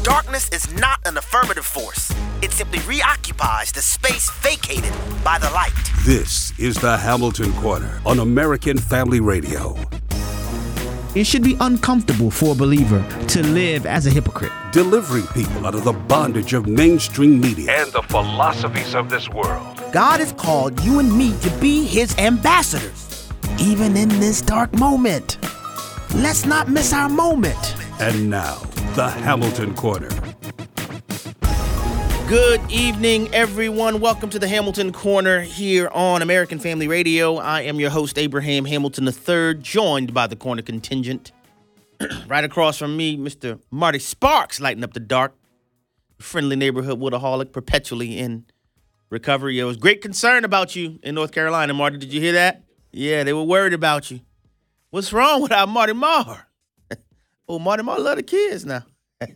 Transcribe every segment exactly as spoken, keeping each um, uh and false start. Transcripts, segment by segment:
Darkness is not an affirmative force. It simply reoccupies the space vacated by the light. This is the Hamilton Corner on American Family Radio. It should be uncomfortable for a believer to live as a hypocrite. Delivering people out of the bondage of mainstream media and the philosophies of this world. God has called you and me to be his ambassadors, even in this dark moment. Let's not miss our moment. And now, the Hamilton Corner. Good evening, everyone. Welcome to the Hamilton Corner here on American Family Radio. I am your host, Abraham Hamilton the third, joined by the Corner contingent. Right across from me, Mister Marty Sparks, lighting up the dark. Friendly neighborhood Woodaholic, perpetually in recovery. There was great concern about you in North Carolina, Marty. Did you hear that? Yeah, they were worried about you. What's wrong with our Marty Marr? Oh, Marty Marr love the kids now.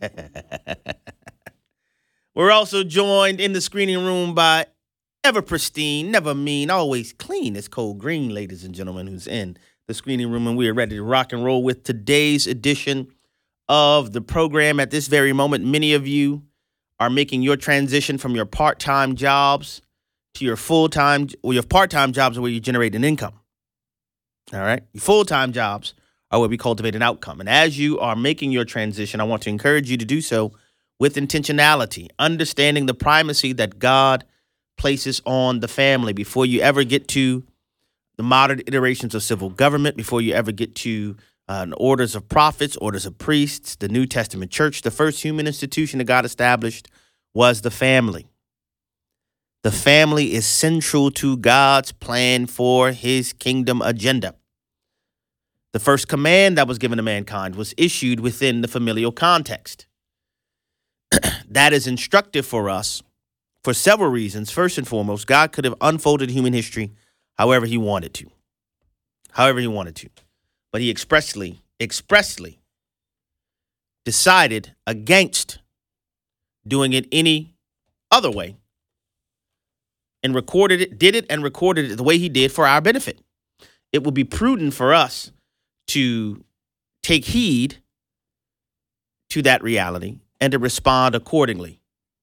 We're also joined in the screening room by ever pristine, never mean, always clean as Cole Green, ladies and gentlemen, who's in the screening room, and we are ready to rock and roll with today's edition of the program. At this very moment, many of you are making your transition from your part-time jobs to your full-time, or your part-time jobs are where you generate an income. All right? Your full-time jobs are where we cultivate an outcome. And as you are making your transition, I want to encourage you to do so with intentionality, understanding the primacy that God places on the family before you ever get to the modern iterations of civil government, before you ever get to uh, orders of prophets, orders of priests, the New Testament church. The first human institution that God established was the family. The family is central to God's plan for his kingdom agenda. The first command that was given to mankind was issued within the familial context. That is instructive for us for several reasons. First and foremost, God could have unfolded human history however he wanted to. However he wanted to. But he expressly, expressly decided against doing it any other way and recorded it, did it and recorded it the way he did for our benefit. It would be prudent for us to take heed to that reality and to respond accordingly.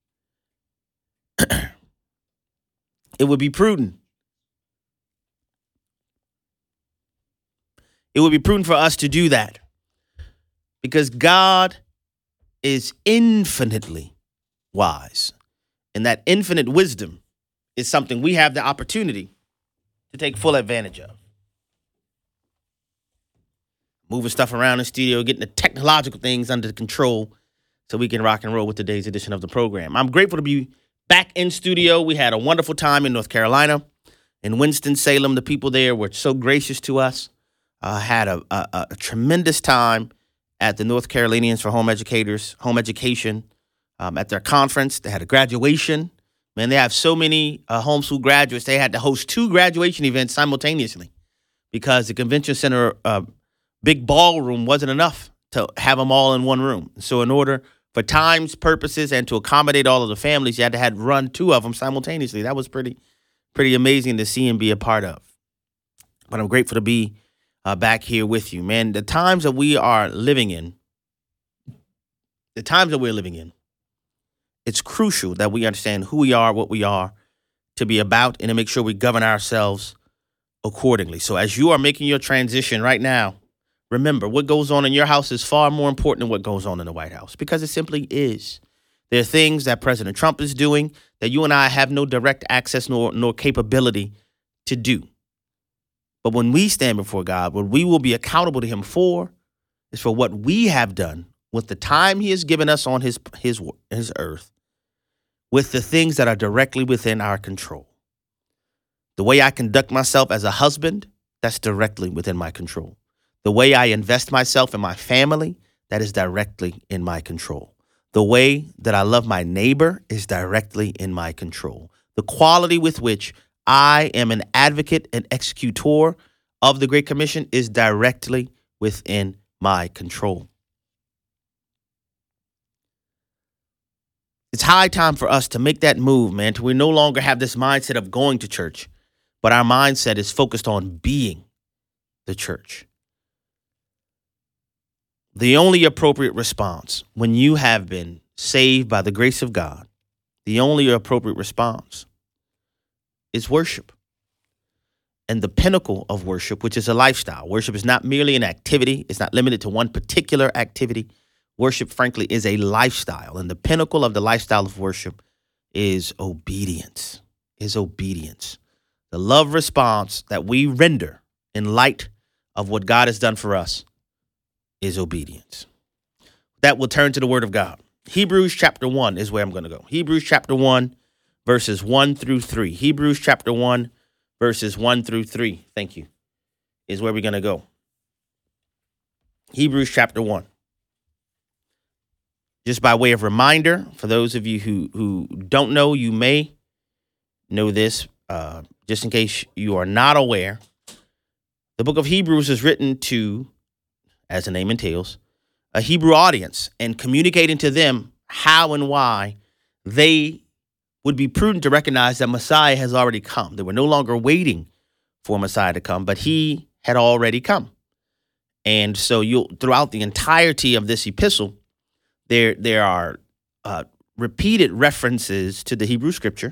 It would be prudent. It would be prudent for us to do that because God is infinitely wise. And that infinite wisdom is something we have the opportunity to take full advantage of. Moving stuff around in the studio, getting the technological things under control so we can rock and roll with today's edition of the program. I'm grateful to be back in studio. We had a wonderful time in North Carolina, in Winston-Salem. The people there were so gracious to us. Uh, had a, a, a tremendous time at the North Carolinians for Home Educators, Home Education, um, at their conference. They had a graduation. Man, they have so many uh, homeschool graduates. They had to host two graduation events simultaneously because the convention center uh, big ballroom wasn't enough to have them all in one room. So in order for time's purposes and to accommodate all of the families, you had to have run two of them simultaneously. That was pretty, pretty amazing to see and be a part of. But I'm grateful to be uh, back here with you, man. The times that we are living in, the times that we're living in, it's crucial that we understand who we are, what we are, to be about, and to make sure we govern ourselves accordingly. So as you are making your transition right now, remember, what goes on in your house is far more important than what goes on in the White House, because it simply is. There are things that President Trump is doing that you and I have no direct access nor, nor capability to do. But when we stand before God, what we will be accountable to him for is for what we have done with the time he has given us on his, his, his earth, with the things that are directly within our control. The way I conduct myself as a husband, that's directly within my control. The way I invest myself in my family, that is directly in my control. The way that I love my neighbor is directly in my control. The quality with which I am an advocate and executor of the Great Commission is directly within my control. It's high time for us to make that move, man, to we no longer have this mindset of going to church, but our mindset is focused on being the church. The only appropriate response when you have been saved by the grace of God, the only appropriate response is worship. And the pinnacle of worship, which is a lifestyle. Worship is not merely an activity. It's not limited to one particular activity. Worship, frankly, is a lifestyle. And the pinnacle of the lifestyle of worship is obedience, is obedience. The love response that we render in light of what God has done for us is obedience. That will turn to the word of God. Hebrews chapter one is where I'm going to go. Hebrews chapter one, verses one through three. Hebrews chapter one, verses one through three. Thank you. Is where we're going to go. Hebrews chapter one. Just by way of reminder, for those of you who, who don't know, you may know this, uh, just in case you are not aware. The book of Hebrews is written to, as the name entails, a Hebrew audience and communicating to them how and why they would be prudent to recognize that Messiah has already come. They were no longer waiting for Messiah to come, but he had already come. And so you'll throughout the entirety of this epistle, there, there are uh, repeated references to the Hebrew scripture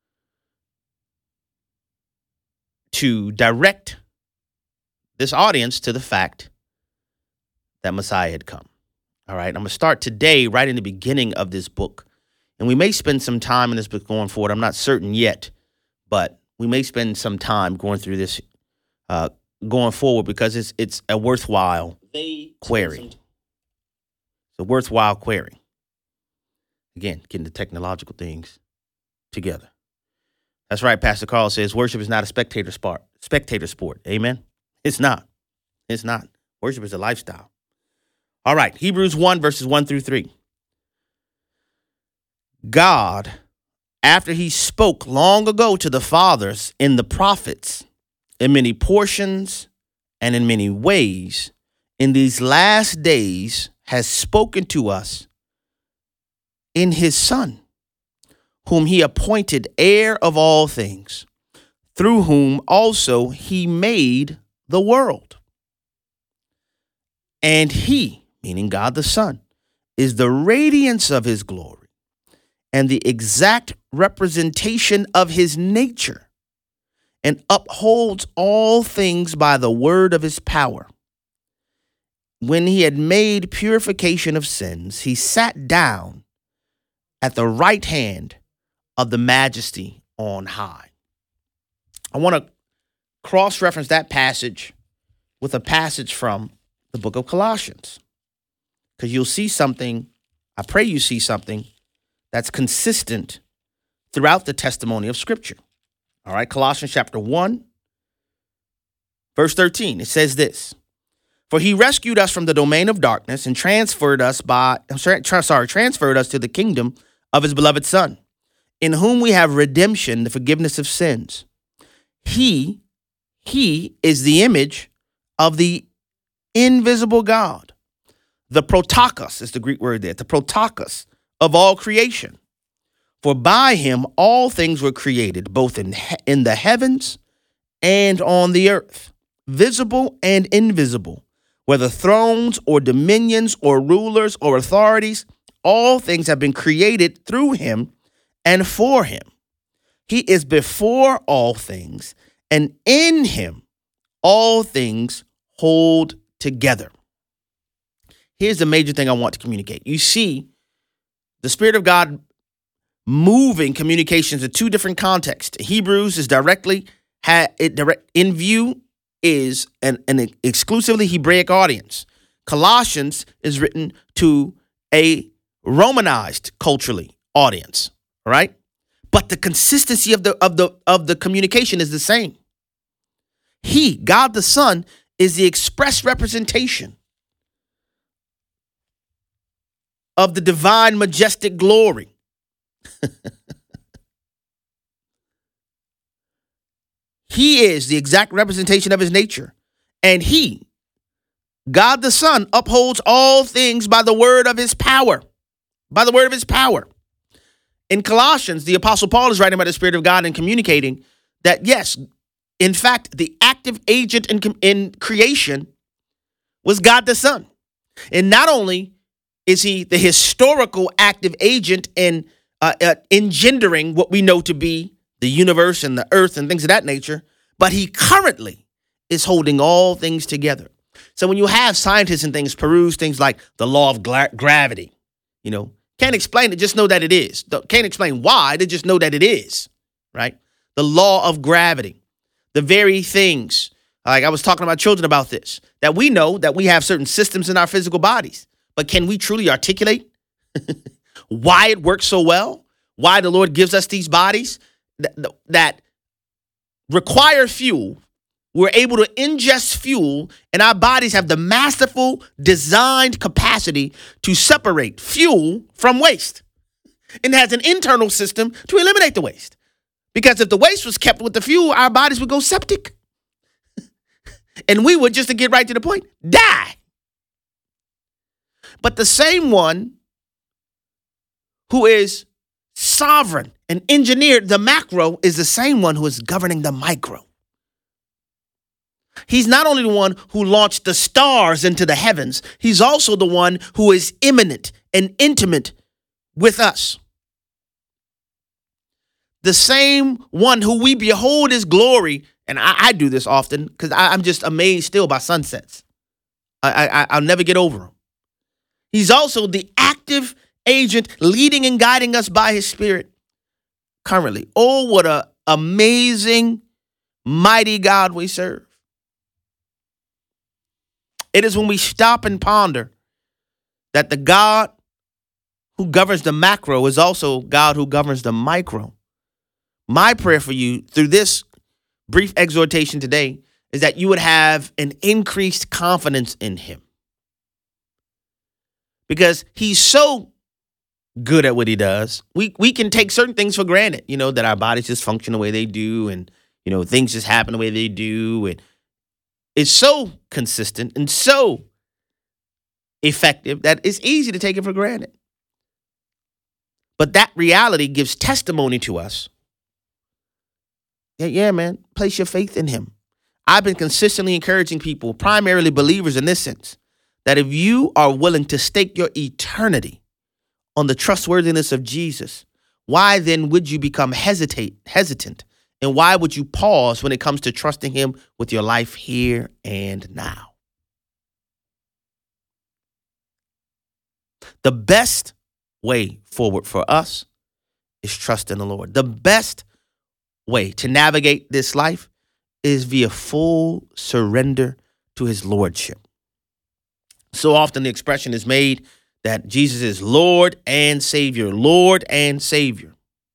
to direct this audience to the fact that Messiah had come. All right, I'm going to start today right in the beginning of this book. And we may spend some time in this book going forward. I'm not certain yet, but we may spend some time going through this uh, going forward because it's it's a worthwhile query. It's a worthwhile query. Again, getting the technological things together. That's right. Pastor Carl says worship is not a spectator sport. Spectator sport. Amen. It's not. It's not. Worship is a lifestyle. All right. Hebrews one, verses one through three. God, after he spoke long ago to the fathers in the prophets, in many portions and in many ways, in these last days has spoken to us in his Son, whom he appointed heir of all things, through whom also he made the world. And he, meaning God the Son, is the radiance of his glory and the exact representation of his nature, and upholds all things by the word of his power. When he had made purification of sins, he sat down at the right hand of the majesty on high. I want to cross-reference that passage with a passage from the book of Colossians, because you'll see something, I pray you see something that's consistent throughout the testimony of Scripture. All right, Colossians chapter one, verse thirteen. It says this: "For he rescued us from the domain of darkness and transferred us by, I'm sorry, tra- sorry, transferred us to the kingdom of his beloved Son, in whom we have redemption, the forgiveness of sins. He, he is the image of the invisible God, the protokos is the Greek word there, the protokos of all creation. For by him all things were created, both in, he- in the heavens and on the earth, visible and invisible, whether thrones or dominions or rulers or authorities, all things have been created through him and for him. He is before all things, and in him all things hold together." Here's the major thing I want to communicate. You see the Spirit of God moving communications in two different contexts. Hebrews is directly ha, it direct in view is an, an exclusively Hebraic audience. Colossians is written to a Romanized culturally audience. All right, but the consistency of the of the of the communication is the same. He, God the Son, is the express representation of the divine majestic glory. He is the exact representation of his nature. And he, God the Son, upholds all things by the word of his power. By the word of his power. In Colossians, the Apostle Paul is writing about the Spirit of God and communicating that, yes, in fact, the active agent in, in creation was God the Son. And not only is he the historical active agent in uh, uh, engendering what we know to be the universe and the earth and things of that nature, but he currently is holding all things together. So when you have scientists and things peruse things like the law of gra- gravity, you know, can't explain it, just know that it is. Can't explain why, they just know that it is, right? The law of gravity, the very things, like I was talking to my children about this, that we know that we have certain systems in our physical bodies, but can we truly articulate why it works so well? Why the Lord gives us these bodies that, that require fuel? We're able to ingest fuel, and our bodies have the masterful designed capacity to separate fuel from waste. And it has an internal system to eliminate the waste. Because if the waste was kept with the fuel, our bodies would go septic. And we would, just to get right to the point, die. But the same one who is sovereign and engineered the macro is the same one who is governing the micro. He's not only the one who launched the stars into the heavens, he's also the one who is immanent and intimate with us. The same one who we behold his glory, and I, I do this often because I'm just amazed still by sunsets. I, I, I'll never get over him. He's also the active agent leading and guiding us by his spirit currently. Oh, what an amazing, mighty God we serve. It is when we stop and ponder that the God who governs the macro is also God who governs the micro. My prayer for you through this brief exhortation today is that you would have an increased confidence in him. Because he's so good at what he does. We we can take certain things for granted, you know, that our bodies just function the way they do and, you know, things just happen the way they do. And it's so consistent and so effective that it's easy to take it for granted. But that reality gives testimony to us. Yeah, yeah, man, place your faith in him. I've been consistently encouraging people, primarily believers in this sense, that if you are willing to stake your eternity on the trustworthiness of Jesus, why then would you become hesitate, hesitant? And why would you pause when it comes to trusting him with your life here and now? The best way forward for us is trust in the Lord. The best way to navigate this life is via full surrender to his lordship. So often the expression is made that Jesus is Lord and Savior, Lord and Savior.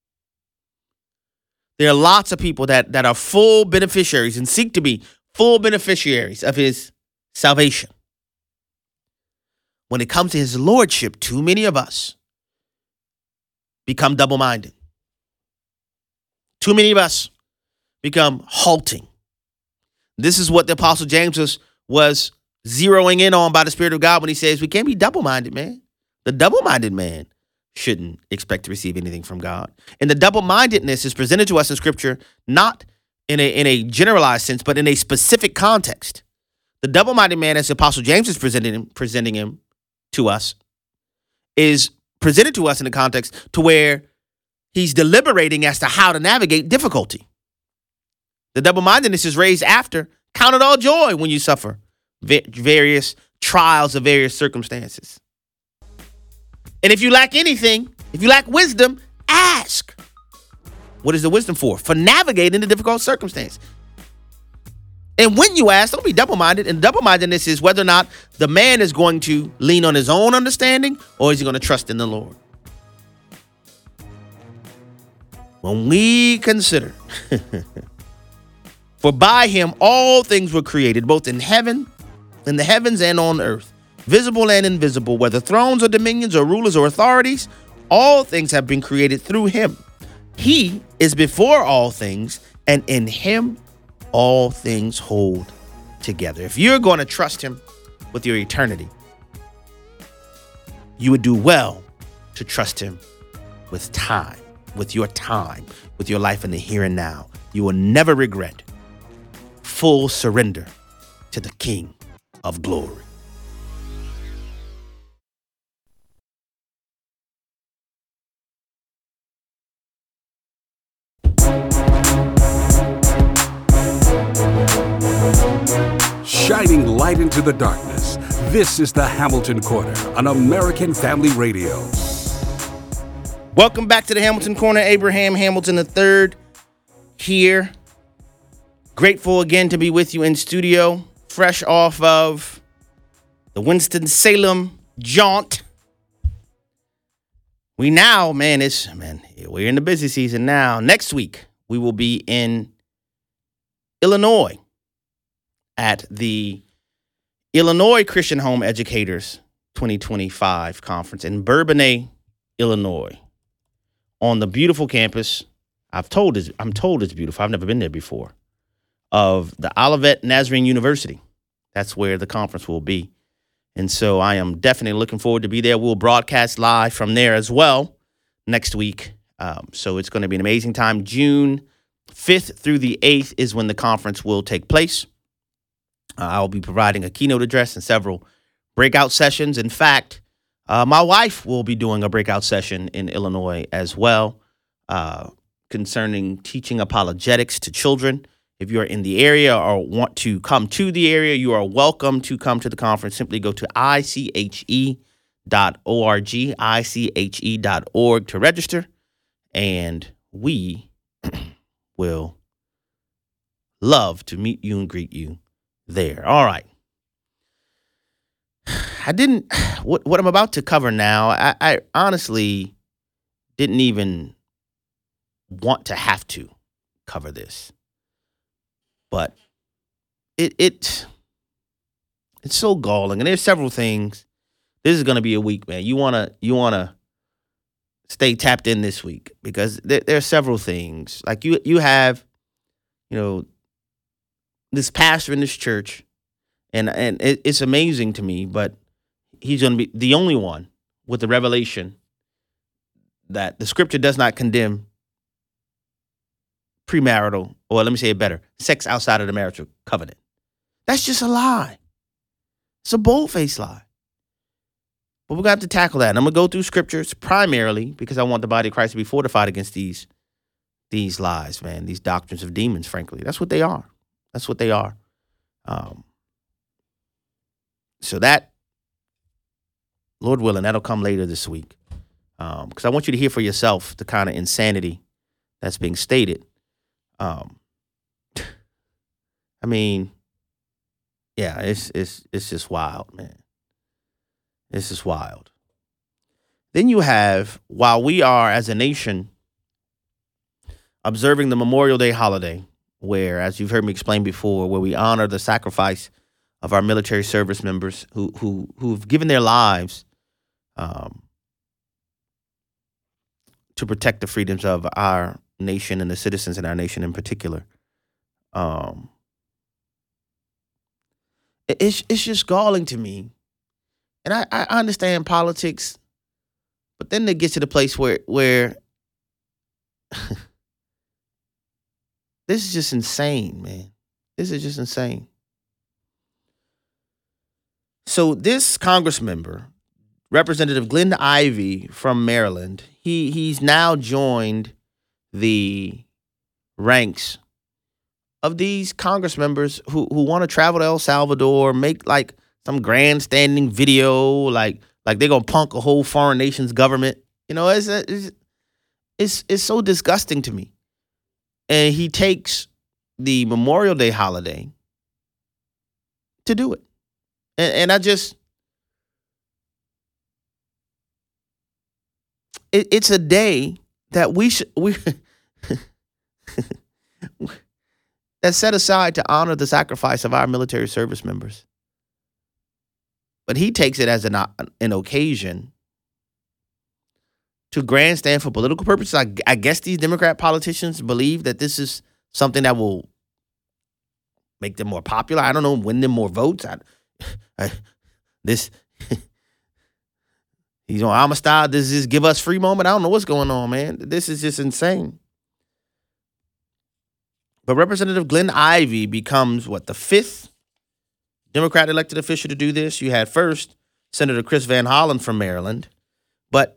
There are lots of people that, that are full beneficiaries and seek to be full beneficiaries of his salvation. When it comes to his lordship, too many of us become double-minded. Too many of us become halting. This is what the Apostle James was, was zeroing in on by the Spirit of God when he says we can't be double-minded, man. The double-minded man shouldn't expect to receive anything from God. And the double-mindedness is presented to us in Scripture not in a, in a generalized sense, but in a specific context. The double-minded man, as the Apostle James is presenting him, presenting him to us, is presented to us in a context to where he's deliberating as to how to navigate difficulty. The double-mindedness is raised after, count it all joy when you suffer various trials of various circumstances. And if you lack anything, if you lack wisdom, ask. What is the wisdom for? For navigating the difficult circumstance. And when you ask, don't be double-minded. And double-mindedness is whether or not the man is going to lean on his own understanding or is he going to trust in the Lord. When we consider, for by him all things were created, both in heaven, in the heavens and on earth, visible and invisible, whether thrones or dominions or rulers or authorities, all things have been created through him. He is before all things, and in him all things hold together. If you're going to trust him with your eternity, you would do well to trust him with time, with your time, with your life in the here and now. You will never regret full surrender to the King of glory. shining light into the darkness. This is the Hamilton Corner on American Family Radio. Welcome back to the Hamilton Corner. Abraham Hamilton the third here. Grateful again to be with you in studio, fresh off of the Winston-Salem jaunt. We now, man, it's, man, we're in the busy season now. Next week, we will be in Illinois at the Illinois Christian Home Educators twenty twenty-five conference in Bourbonnais, Illinois, on the beautiful campus. I've told it's, I'm told it's beautiful. I've never been there before. Of the Olivet Nazarene University. That's where the conference will be. And so I am definitely looking forward to be there. We'll broadcast live from there as well next week. Um, so it's going to be an amazing time. June fifth through the eighth is when the conference will take place. Uh, I'll be providing a keynote address and several breakout sessions. In fact, uh, my wife will be doing a breakout session in Illinois as well uh, concerning teaching apologetics to children. If you're in the area or want to come to the area, you are welcome to come to the conference. Simply go to I C H E dot org, I C H E dot org to register, and we will love to meet you and greet you there. All right. I didn't, what, what I'm about to cover now, I, I honestly didn't even want to have to cover this. But it it it's so galling, and there's several things. This is going to be a week, man. You wanna you wanna stay tapped in this week because there, there are several things. Like you you have, you know, this pastor in this church, and and it, it's amazing to me, but he's going to be the only one with the revelation that the scripture does not condemn premarital, or let me say it better, sex outside of the marital covenant. That's just a lie. It's a bold-faced lie. But we're going to have to tackle that. And I'm going to go through scriptures primarily because I want the body of Christ to be fortified against these, these lies, man, these doctrines of demons, frankly. That's what they are. That's what they are. Um, so that, Lord willing, that'll come later this week. Um, because I want you to hear for yourself the kind of insanity that's being stated. Um, I mean, yeah, it's it's it's just wild, man. It's just wild. Then you have, while we are as a nation observing the Memorial Day holiday, where, as you've heard me explain before, where we honor the sacrifice of our military service members who who who've given their lives um, to protect the freedoms of our nation and the citizens in our nation in particular. Um, it, it's it's just galling to me, and I, I understand politics, but then it gets to the place where where this is just insane, man. This is just insane. So this Congress member, Representative Glenn Ivey from Maryland, he he's now joined the ranks of these Congress members who who want to travel to El Salvador, make like some grandstanding video, like like they're gonna punk a whole foreign nation's government. You know, it's it's it's, it's so disgusting to me. And he takes the Memorial Day holiday to do it, and, and I just it, it's a day that we should we. That's set aside to honor the sacrifice of our military service members. But he takes it as an, an occasion to grandstand for political purposes. I, I guess these Democrat politicians believe that this is something that will make them more popular. I don't know, win them more votes. I, I, this, he's on Amistad. Does this give us free moment? I don't know what's going on, man. This is just insane. But Representative Glenn Ivey becomes, what, the fifth Democrat elected official to do this? You had first Senator Chris Van Hollen from Maryland. But,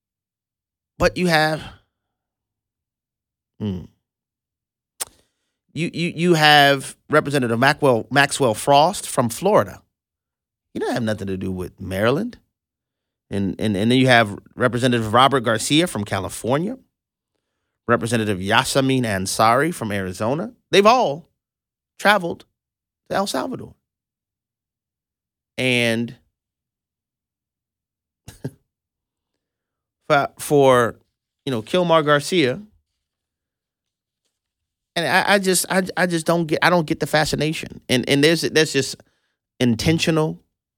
but you have, hmm, You you you have Representative Maxwell Maxwell Frost from Florida. He doesn't have nothing to do with Maryland. And and and then you have Representative Robert Garcia from California. Representative Yasamin Ansari from Arizona. They've all traveled to El Salvador. And for, for, you know, Kilmar Garcia, and I, I just I, I just don't get I don't get the fascination. And and there's there's just intentional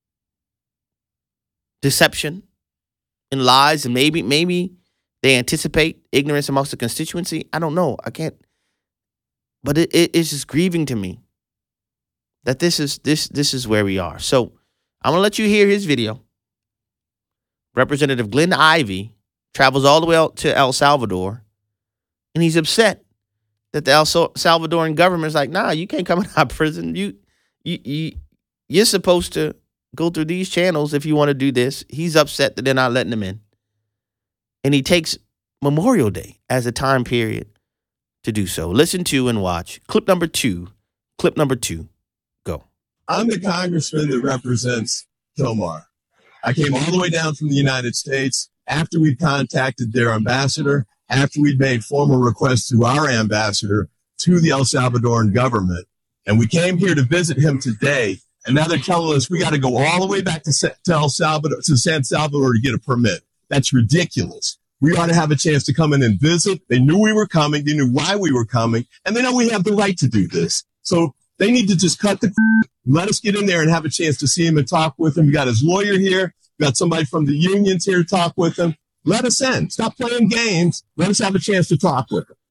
deception and lies, and maybe maybe they anticipate ignorance amongst the constituency. I don't know. I can't. But it, it it's just grieving to me that this is this this is where we are. So I'm gonna let you hear his video. Representative Glenn Ivey travels all the way out to El Salvador, and he's upset that the El Salvadoran government is like, nah, you can't come out of prison. You, you, you, you're supposed to go through these channels if you want to do this. He's upset that they're not letting him in. And he takes Memorial Day as a time period to do so. Listen to and watch. Clip number two. Clip number two. Go. I'm the congressman that represents Kilmar. I came all the way down from the United States after we'd contacted their ambassador, after we'd made formal requests to our ambassador to the El Salvadoran government. And we came here to visit him today. And now they're telling us we got to go all the way back to, to El Salvador, to San Salvador to get a permit. That's ridiculous. We ought to have a chance to come in and visit. They knew we were coming. They knew why we were coming. And they know we have the right to do this. So they need to just cut the, let us get in there and have a chance to see him and talk with him. We got his lawyer here. We got somebody from the unions here to talk with him. Let us in. Stop playing games. Let us have a chance to talk with him.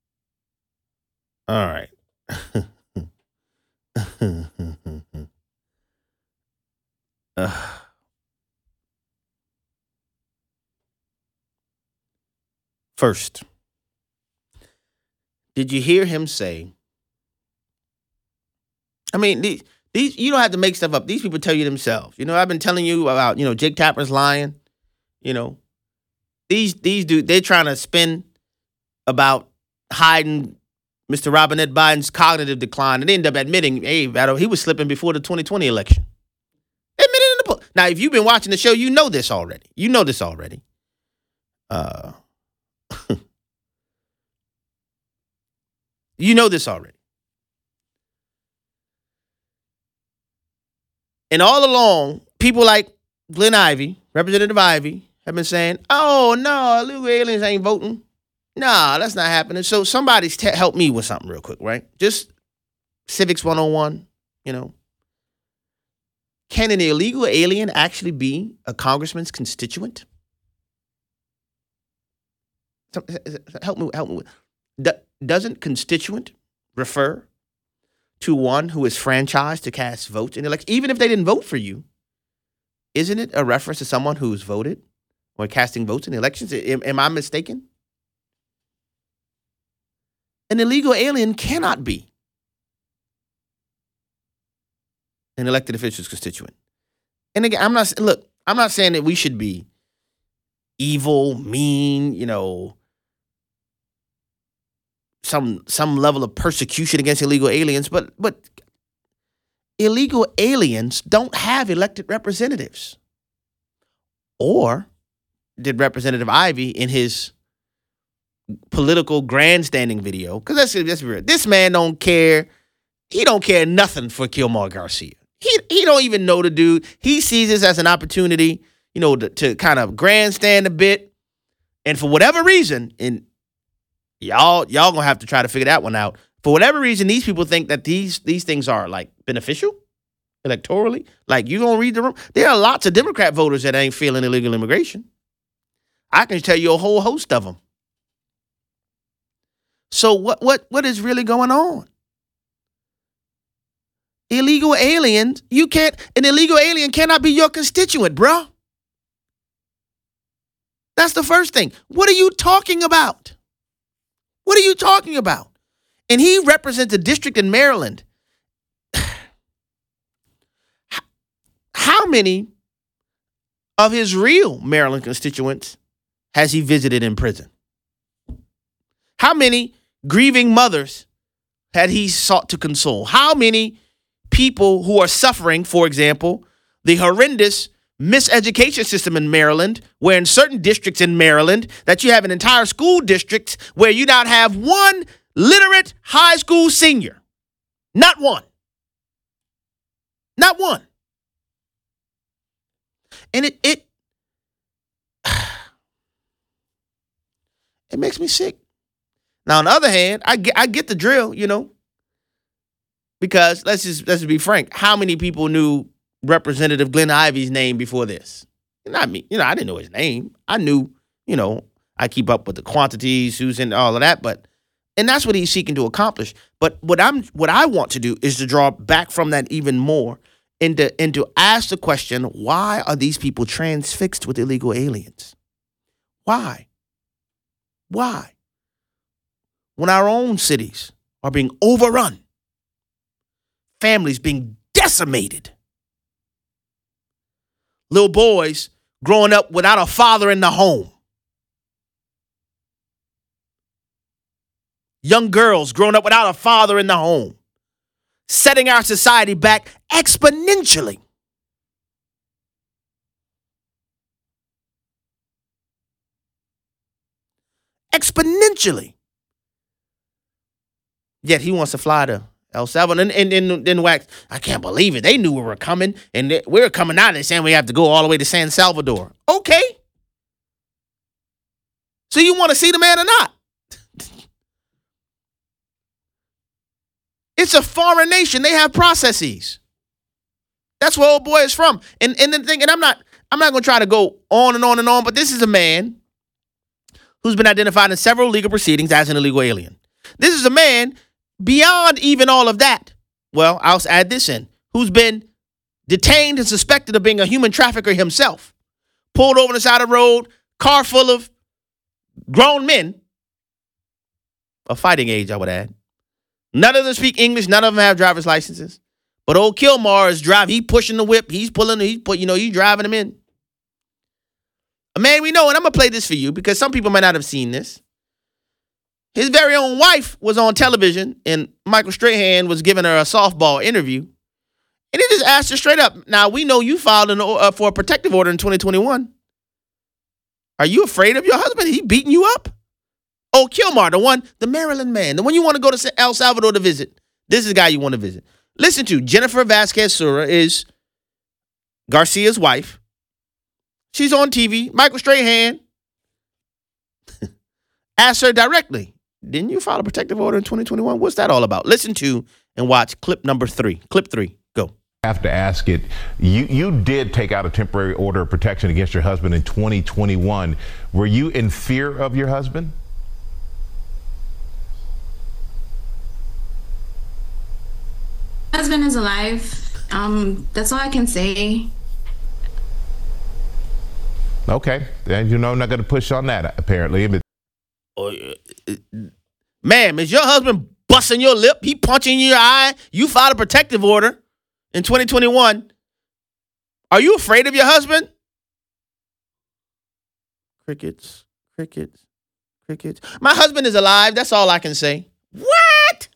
All right. uh. First, did you hear him say, I mean, these, these, you don't have to make stuff up. These people tell you themselves. You know, I've been telling you about, you know, Jake Tapper's lying. You know, these, these dudes, they're trying to spin about hiding Mister Robinette Biden's cognitive decline and end up admitting, hey, he was slipping before the twenty twenty election. Admitted in the book. Now, if you've been watching the show, you know this already. You know this already. Uh, you know this already. And all along, people like Glenn Ivey, Representative Ivey, have been saying, oh, no, illegal aliens ain't voting. Nah, that's not happening. So somebody's te- help me with something real quick, right? Just Civics one oh one, you know. Can an illegal alien actually be a congressman's constituent? Help me, help me. Doesn't constituent refer to one who is franchised to cast votes in elections? Even if they didn't vote for you, isn't it a reference to someone who's voted or casting votes in elections? Am, am I mistaken? An illegal alien cannot be an elected official's constituent. And again, I'm not, look, I'm not saying that we should be evil, mean, you know, some some level of persecution against illegal aliens, but but illegal aliens don't have elected representatives. Or did Representative Ivey in his political grandstanding video, because that's, that's real, this man don't care, he don't care nothing for Kilmar Garcia. He he don't even know the dude. He sees this as an opportunity, you know, to, to kind of grandstand a bit. And for whatever reason, and y'all y'all gonna have to try to figure that one out. For whatever reason, these people think that these these things are like beneficial electorally. Like, you gonna read the room? There are lots of Democrat voters that ain't feeling illegal immigration. I can tell you a whole host of them. So what what what is really going on? Illegal aliens, you can't, an illegal alien cannot be your constituent, bro. That's the first thing. What are you talking about? What are you talking about? And he represents a district in Maryland. How many of his real Maryland constituents has he visited in prison? How many grieving mothers had he sought to console? How many people who are suffering, for example, the horrendous miseducation system in Maryland, where in certain districts in Maryland that you have an entire school district where you not have one literate high school senior. Not one. Not one. And it it it makes me sick. Now, on the other hand, I get I get the drill, you know, because let's just let's just be frank. How many people knew Representative Glenn Ivey's name before this? Not me. You know, I didn't know his name. I knew, you know, I keep up with the quantities, who's in all of that, but and that's what he's seeking to accomplish. But what I'm what I want to do is to draw back from that even more and to, and to ask the question, why are these people transfixed with illegal aliens? Why? Why? When our own cities are being overrun, families being decimated, little boys growing up without a father in the home, young girls growing up without a father in the home, setting our society back exponentially. Exponentially. Yet he wants to fly to El Salvador. And, and, and then Wax, I can't believe it. They knew we were coming, and they, we were coming out. They're saying we have to go all the way to San Salvador. Okay. So you want to see the man or not? It's a foreign nation. They have processes. That's where old boy is from. And and the thing, and I'm not, I'm not going to try to go on and on and on, but this is a man who's been identified in several legal proceedings as an illegal alien. This is a man beyond even all of that. Well, I'll add this in, who's been detained and suspected of being a human trafficker himself. Pulled over on the side of the road, car full of grown men of fighting age, I would add. None of them speak English. None of them have driver's licenses. But old Kilmar is driving. He's pushing the whip. He's pulling. He's put. You know, he's driving them in. A man we know, and I'm gonna play this for you because some people might not have seen this. His very own wife was on television, and Michael Strahan was giving her a softball interview, and he just asked her straight up. Now we know you filed an, uh, for a protective order in twenty twenty-one. Are you afraid of your husband? He beating you up? Oh, Kilmar, the one, the Maryland man, the one you want to go to El Salvador to visit. This is the guy you want to visit. Listen to Jennifer Vasquez Sura is Garcia's wife. She's on T V. Michael Strahan asked her directly, didn't you file a protective order in twenty twenty-one? What's that all about? Listen to and watch clip number three. Clip three. Go. I have to ask it. You you did take out a temporary order of protection against your husband in twenty twenty-one. Were you in fear of your husband? Husband is alive. Um, that's all I can say. Okay, and you know I'm not going to push on that. Apparently, ma'am, is your husband busting your lip? He punching your eye? You filed a protective order in twenty twenty-one. Are you afraid of your husband? Crickets, crickets, crickets. My husband is alive. That's all I can say. What?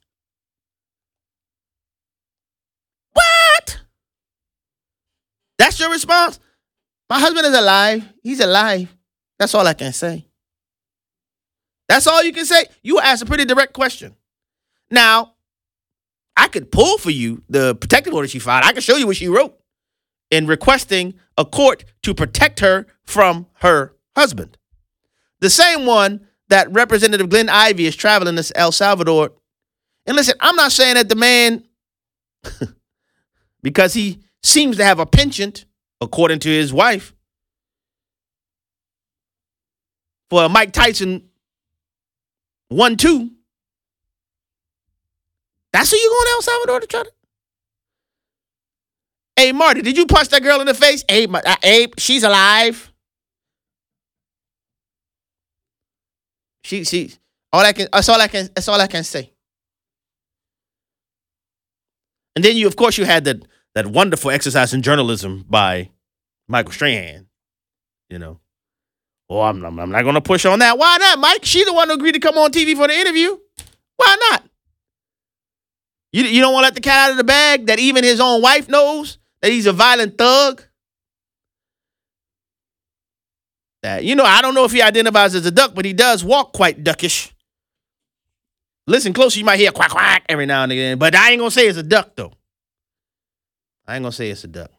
What? That's your response? My husband is alive. He's alive. That's all I can say. That's all you can say? You asked a pretty direct question. Now, I could pull for you the protective order she filed. I can show you what she wrote in requesting a court to protect her from her husband. The same one that Representative Glenn Ivey is traveling to El Salvador. And listen, I'm not saying that the man, because he seems to have a penchant, according to his wife, for a Mike Tyson one two. That's who you going to El Salvador to try to? Hey, Marty, did you punch that girl in the face? Abe, uh, Abe, she's alive. She, she, all I can, that's all I can, that's all I can say. And then you, of course, you had that that wonderful exercise in journalism by Michael Strahan. You know, oh, I'm, I'm, I'm not going to push on that. Why not, Mike? She's the one who agreed to come on T V for the interview. Why not? You, you don't want to let the cat out of the bag that even his own wife knows that he's a violent thug? That, you know, I don't know if he identifies as a duck, but he does walk quite duckish. Listen close, you might hear quack, quack every now and again. But I ain't going to say it's a duck, though. I ain't going to say it's a duck.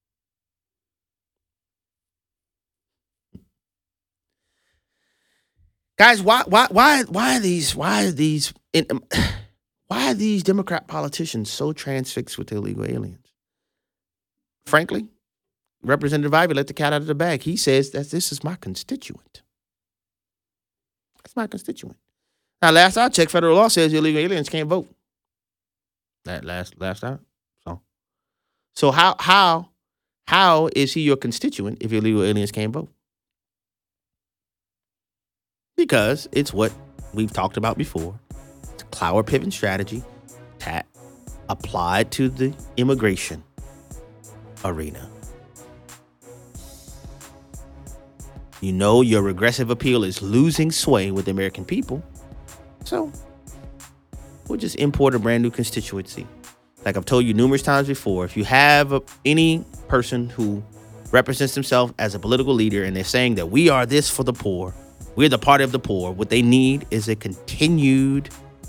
Guys, why, why, why, why are these, why are these, why are these Democrat politicians so transfixed with illegal aliens? Frankly, Representative Ivey let the cat out of the bag. He says that this is my constituent. That's my constituent. Now, last I checked, federal law says illegal aliens can't vote. That last last time. So, so how how how is he your constituent if illegal aliens can't vote? Because it's what we've talked about before. It's a Cloward Piven strategy that applied to the immigration arena. You know your regressive appeal is losing sway with the American people. So we'll just import a brand new constituency. Like I've told you numerous times before, if you have a, any person who represents themselves as a political leader and they're saying that we are this for the poor, we're the party of the poor, what they need is a continued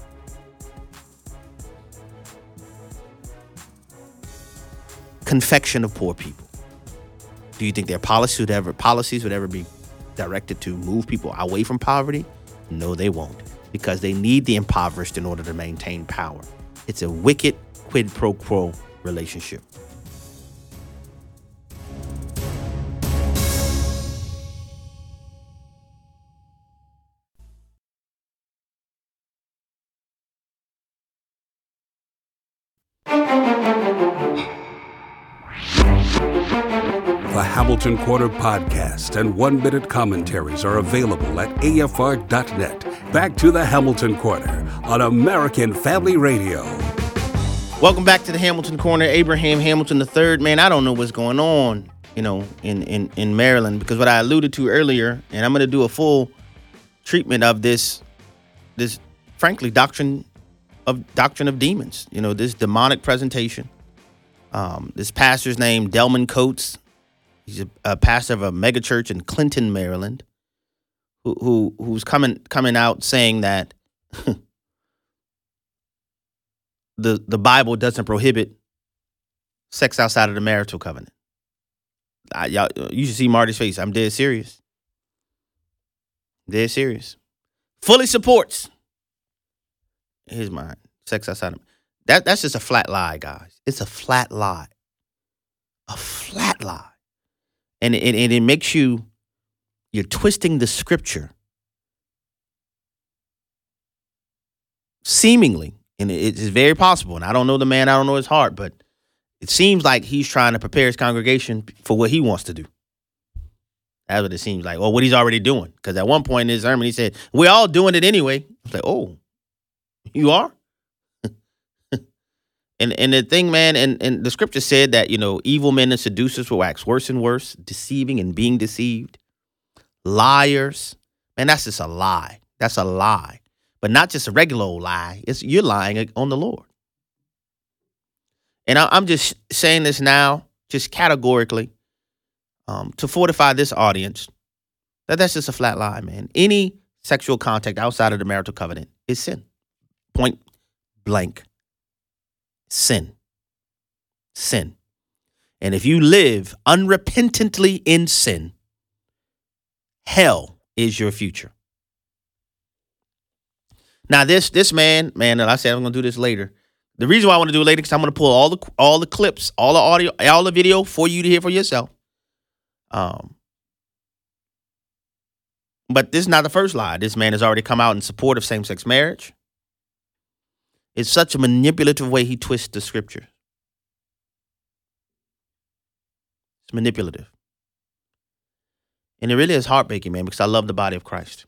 confection of poor people. Do you think their policies would ever, policies would ever be directed to move people away from poverty? No, they won't, because they need the impoverished in order to maintain power. It's a wicked quid pro quo relationship. The Hamilton Quarter podcast and one-minute commentaries are available at A F R dot net. Back to the Hamilton Quarter on American Family Radio. Welcome back to the Hamilton Corner. Abraham Hamilton the third. Man, I don't know what's going on, you know, in, in, in Maryland, because what I alluded to earlier, and I'm going to do a full treatment of this, this frankly, doctrine of doctrine of demons, you know, this demonic presentation. Um, this pastor's name, Delman Coates. He's a, a pastor of a megachurch in Clinton, Maryland, who, who who's coming coming out saying that the the Bible doesn't prohibit sex outside of the marital covenant. I, y'all, you should see Marty's face. I'm dead serious. Dead serious. Fully supports. Here's mine. Sex outside of that. That's just a flat lie, guys. It's a flat lie. A flat lie. And it, and it makes you, you're twisting the scripture. Seemingly, and it is very possible, and I don't know the man, I don't know his heart, but it seems like he's trying to prepare his congregation for what he wants to do. That's what it seems like, or what he's already doing. Because at one point in his sermon, he said, we're all doing it anyway. It's like, oh, you are? And and the thing, man, and, and the scripture said that, you know, evil men and seducers will wax worse and worse, deceiving and being deceived. Liars. Man, that's just a lie. That's a lie. But not just a regular old lie. It's you're lying on the Lord. And I, I'm just saying this now, just categorically, um, to fortify this audience, that that's just a flat lie, man. Any sexual contact outside of the marital covenant is sin. Point blank. Sin. Sin. And if you live unrepentantly in sin, hell is your future. Now, this this man, man, and I said I'm going to do this later. The reason why I want to do it later is because I'm going to pull all the all the clips, all the audio, all the video for you to hear for yourself. Um, but this is not the first lie. This man has already come out in support of same-sex marriage. It's such a manipulative way he twists the scripture. It's manipulative. And it really is heartbreaking, man, because I love the body of Christ.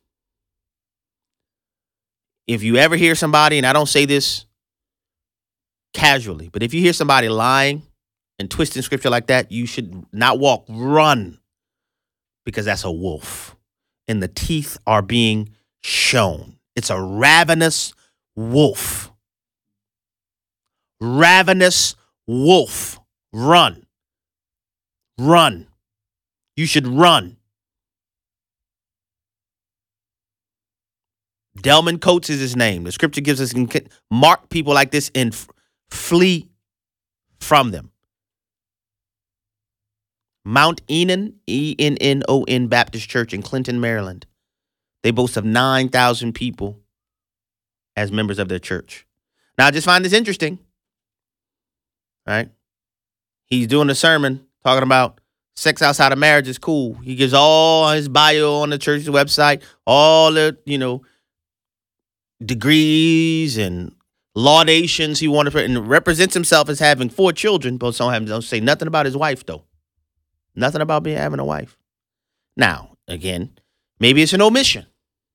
If you ever hear somebody, and I don't say this casually, but if you hear somebody lying and twisting scripture like that, you should not walk, run, because that's a wolf. And the teeth are being shown. It's a ravenous wolf. Ravenous wolf. Run. Run. You should run. Delman Coates is his name. The scripture gives us, mark people like this and f- flee from them. Mount Enon, E N N O N Baptist Church in Clinton, Maryland. They boast of nine thousand people as members of their church. Now, I just find this interesting. Right? He's doing a sermon talking about sex outside of marriage is cool. He gives all his bio on the church's website, all the, you know, degrees and laudations he wanted, and represents himself as having four children, but don't, have, don't say nothing about his wife, though. Nothing about being having a wife. Now, again, maybe it's an omission.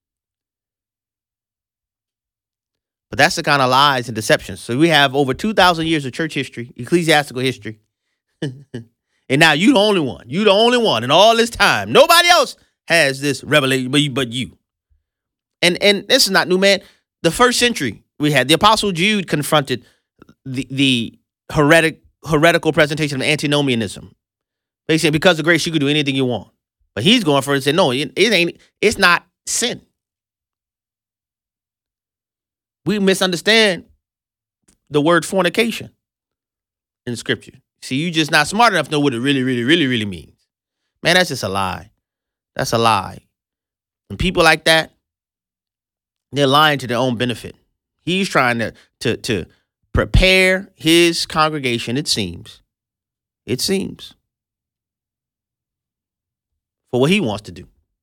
But that's the kind of lies and deceptions. So we have over two thousand years of church history, ecclesiastical history. And now you the only one. You the only one in all this time. Nobody else has this revelation but you. But you. And and this is not new, man. The first century, we had the Apostle Jude confronted the, the heretic, heretical presentation of antinomianism. Basically, because of grace, you could do anything you want. But he's going for it and said, no, it, it ain't, it's not sin. We misunderstand the word fornication in Scripture. See, you just not smart enough to know what it really, really, really, really means. Man, that's just a lie. That's a lie. And people like that, they're lying to their own benefit. He's trying to, to, to prepare his congregation, it seems. It seems. For what he wants to do.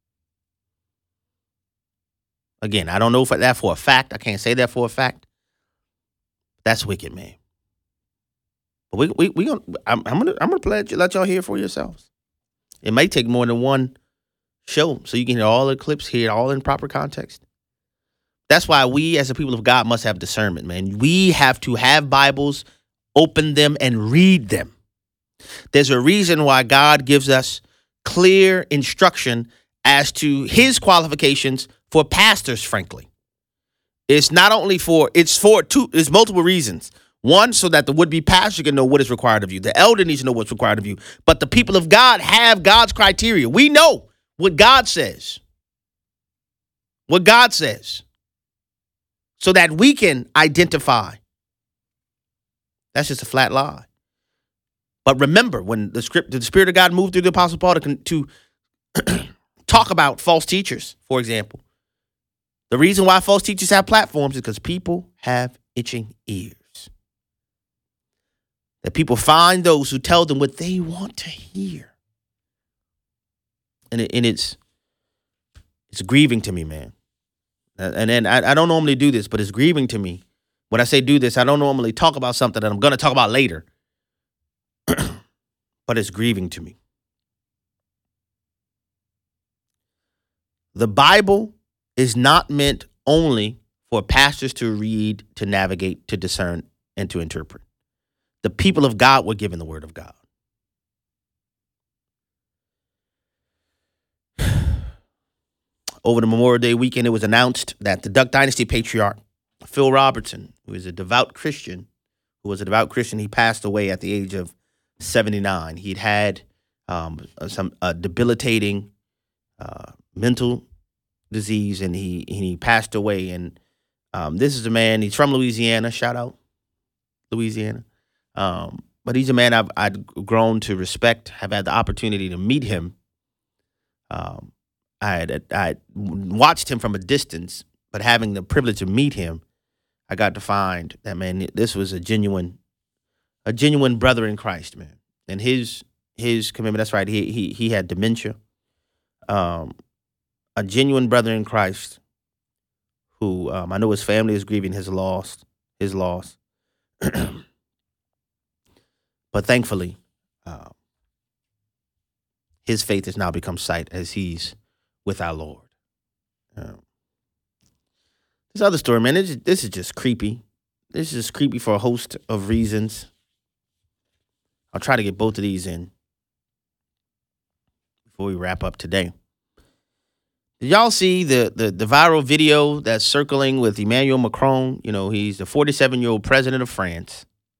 Again, I don't know for that for a fact. I can't say that for a fact. That's wicked, man. But we we we gonna I'm, I'm gonna I'm gonna let, you, let y'all hear for yourselves. It may take more than one show, so you can hear all the clips, hear it all in proper context. That's why we, as the people of God, must have discernment, man. We have to have Bibles, open them, and read them. There's a reason why God gives us clear instruction as to his qualifications for pastors, frankly. It's not only for, it's for two, it's multiple reasons. One, so that the would-be pastor can know what is required of you. The elder needs to know what's required of you. But the people of God have God's criteria. We know what God says. What God says. So that we can identify. That's just a flat lie. But remember, when the script, the Spirit of God moved through the Apostle Paul to, to talk about false teachers, for example, the reason why false teachers have platforms is because people have itching ears. That people find those who tell them what they want to hear. And, it, and it's it's grieving to me, man. And then I, I don't normally do this, but it's grieving to me. When I say do this, I don't normally talk about something that I'm going to talk about later. But it's grieving to me. The Bible is not meant only for pastors to read, to navigate, to discern, and to interpret. The people of God were given the word of God. Over the Memorial Day weekend, it was announced that the Duck Dynasty patriarch, Phil Robertson, who is a devout Christian, who was a devout Christian, he passed away at the age of seventy-nine. He'd had um, some uh, debilitating uh, mental disease, and he and he passed away. And um, this is a man. He's from Louisiana. Shout out, Louisiana. Um, but he's a man I've I'd grown to respect. Have had the opportunity to meet him. Um, I had I watched him from a distance, but having the privilege to meet him, I got to find that, man, this was a genuine. A genuine brother in Christ, man. And his his commitment, that's right, he he he had dementia. Um, a genuine brother in Christ who um, I know his family is grieving his loss, his loss. But thankfully, uh, his faith has now become sight as he's with our Lord. Um, this other story, man, this, this is just creepy. This is just creepy for a host of reasons. I'll try to get both of these in before we wrap up today. Did y'all see the, the, the viral video that's circling with Emmanuel Macron? You know, he's the forty-seven-year-old president of France.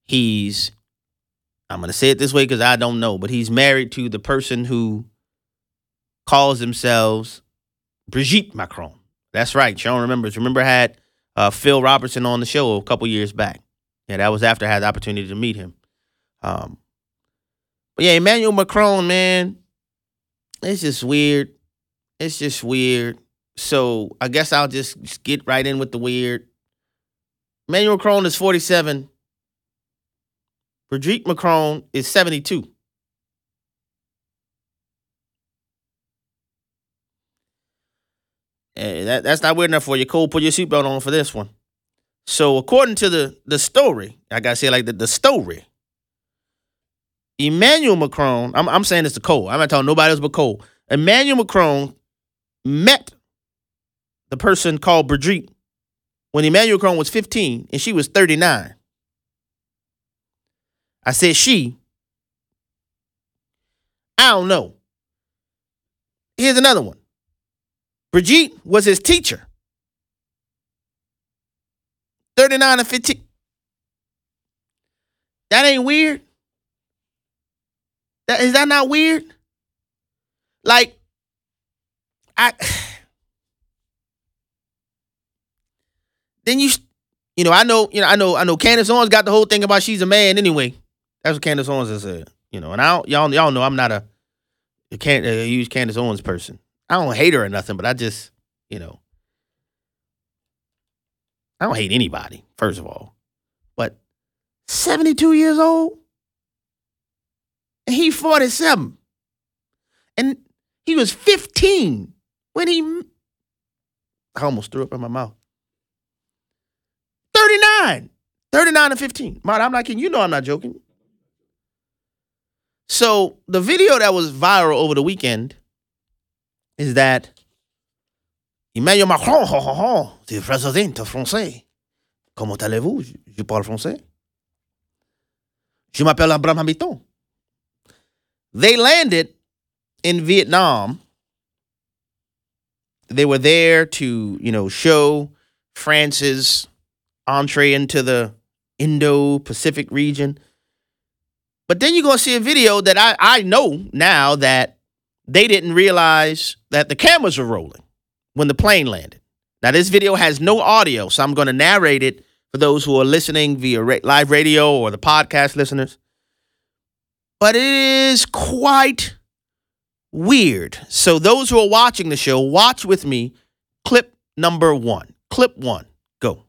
he's, I'm going to say it this way because I don't know, but he's married to the person who calls themselves Brigitte Macron. That's right. Sean remembers. Remember I had uh, Phil Robertson on the show a couple years back. Yeah, that was after I had the opportunity to meet him. Um, but yeah, Emmanuel Macron, man, it's just weird. It's just weird. So I guess I'll just, just get right in with the weird. Emmanuel Macron is forty-seven. Brigitte Macron is seventy-two. And that, that's not weird enough for you. Cole, put your seatbelt on for this one. So according to the, the story, I got to say it like the, the story, Emmanuel Macron, I'm, I'm saying this to Cole. I'm not telling nobody else but Cole. Emmanuel Macron met the person called Brigitte when Emmanuel Macron was fifteen and she was thirty-nine. I said she. I don't know. Here's another one. Brigitte was his teacher. thirty-nine and fifteen. That ain't weird? That, is that not weird? Like, I... Then you... You know, I know, you know, I know, I know Candace Owens got the whole thing about she's a man anyway. That's what Candace Owens has said. You know, and I don't, y'all, y'all know I'm not a, a, Can, a huge Candace Owens person. I don't hate her or nothing, but I just, you know, I don't hate anybody, first of all. But seventy-two years old? And he forty-seven. And he was fifteen when he, I almost threw up in my mouth. thirty-nine. thirty-nine and fifteen. Martin, I'm not kidding. You know I'm not joking. So the video that was viral over the weekend is that Emmanuel Macron, ho, ho, ho, c'est président français. Comment allez-vous? Je parle français. Je m'appelle Abraham Hamilton. They landed in Vietnam. They were there to, you know, show France's entree into the Indo-Pacific region. But then you're going to see a video that I, I know now that they didn't realize that the cameras were rolling when the plane landed. Now, this video has no audio, so I'm going to narrate it for those who are listening via ra- live radio or the podcast listeners. But it is quite weird. So those who are watching the show, watch with me. Clip number one. Clip one. Go.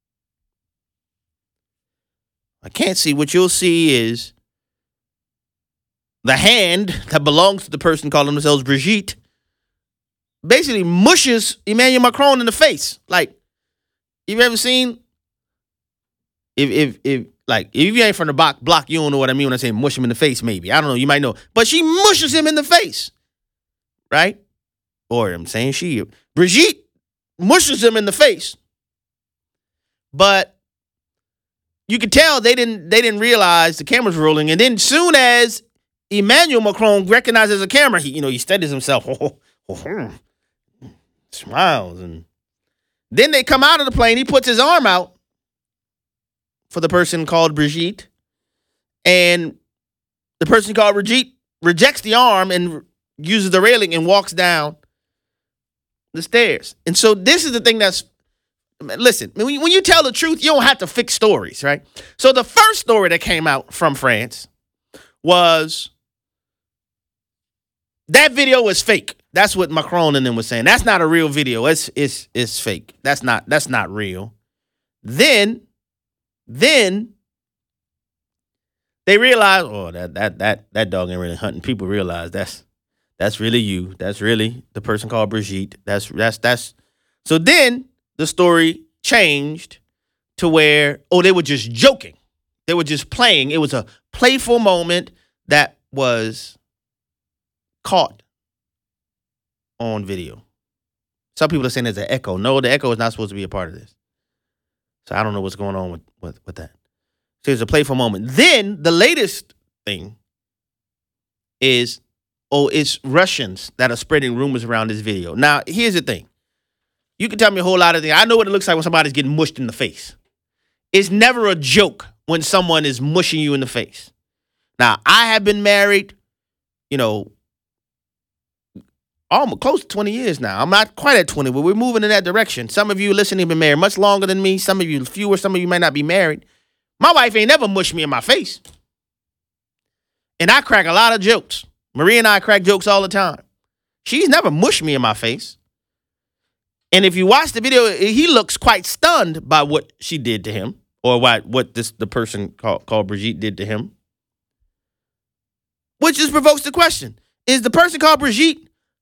I can't see. What you'll see is the hand that belongs to the person calling themselves Brigitte basically mushes Emmanuel Macron in the face. Like, you've ever seen, if, if, if, like, if you ain't from the block, block, you don't know what I mean when I say mush him in the face, maybe. I don't know. You might know. But she mushes him in the face. Right? Or I'm saying she. Brigitte mushes him in the face. But you could tell they didn't they didn't realize the camera's rolling. And then soon as Emmanuel Macron recognizes a camera, he, you know, he steadies himself. Oh, oh, oh, smiles. And then they come out of the plane. He puts his arm out for the person called Brigitte. And the person called Brigitte rejects the arm and uses the railing and walks down the stairs. And so this is the thing that's, listen, when you, when you tell the truth, you don't have to fix stories, right? So the first story that came out from France was that video was fake. That's what Macron and them was saying. That's not a real video. It's it's it's fake. That's not that's not real. Then then they realized, oh, that that that that dog ain't really hunting. People realize that's that's really you. That's really the person called Brigitte. That's that's that's so then the story changed to where, oh, they were just joking. They were just playing. It was a playful moment that was caught on video. Some people are saying there's an echo. No, the echo is not supposed to be a part of this. So I don't know what's going on with, with, with that. So it's a playful moment. Then the latest thing is, oh, it's Russians that are spreading rumors around this video. Now, here's the thing. You can tell me a whole lot of things. I know what it looks like when somebody's getting mushed in the face. It's never a joke when someone is mushing you in the face. Now, I have been married, you know, almost close to twenty years now. I'm not quite at twenty, but we're moving in that direction. Some of you listening have been married much longer than me. Some of you fewer. Some of you might not be married. My wife ain't never mushed me in my face. And I crack a lot of jokes. Maria and I crack jokes all the time. She's never mushed me in my face. And if you watch the video, he looks quite stunned by what she did to him, or what, what this the person called, called Brigitte did to him. Which just provokes the question. Is the person called Brigitte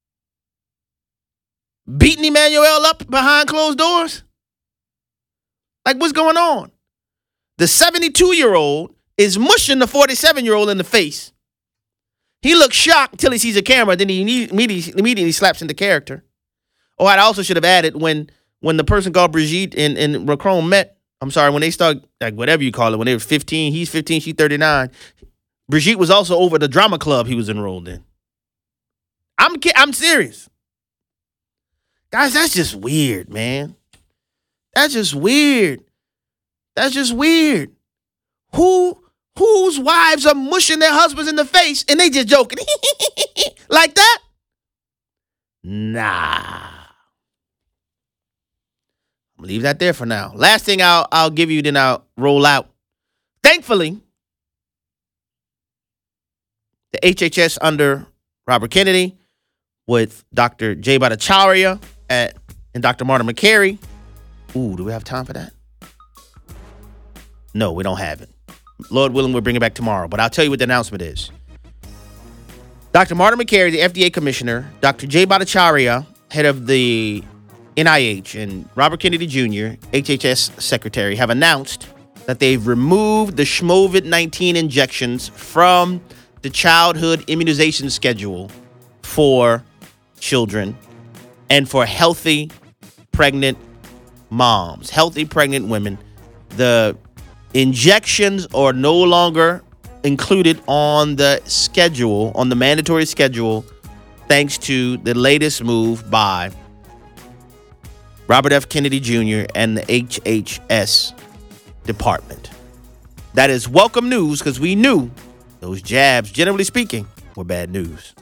beating Emmanuel up behind closed doors? Like, what's going on? The seventy-two-year-old is mushing the forty-seven-year-old in the face. He looks shocked until he sees a camera, then he immediately, immediately slaps into character. Oh, I also should have added, when when the person called Brigitte and, and Macron met, I'm sorry, when they start, like whatever you call it, when they were fifteen, he's fifteen, she's thirty-nine, Brigitte was also over the drama club he was enrolled in. I'm I'm serious. Guys, that's just weird, man. That's just weird. That's just weird. Who, whose wives are mushing their husbands in the face and they just joking like that? Nah. I'm gonna leave that there for now. Last thing I'll I'll give you, then I'll roll out. Thankfully, the H H S under Robert Kennedy with Doctor Jay Bhattacharya at, and Doctor Martin Makary. Ooh, do we have time for that? No, we don't have it. Lord willing, we'll bring it back tomorrow. But I'll tell you what the announcement is. Doctor Martin Makary, the F D A commissioner, Doctor Jay Bhattacharya, head of the N I H, and Robert Kennedy Junior, H H S secretary, have announced that they've removed the Schmovid nineteen injections from the childhood immunization schedule for children and for healthy pregnant moms, healthy pregnant women. The injections are no longer included on the schedule, on the mandatory schedule, thanks to the latest move by Robert F. Kennedy Junior and the H H S department. That is welcome news, because we knew those jabs, generally speaking, were bad news.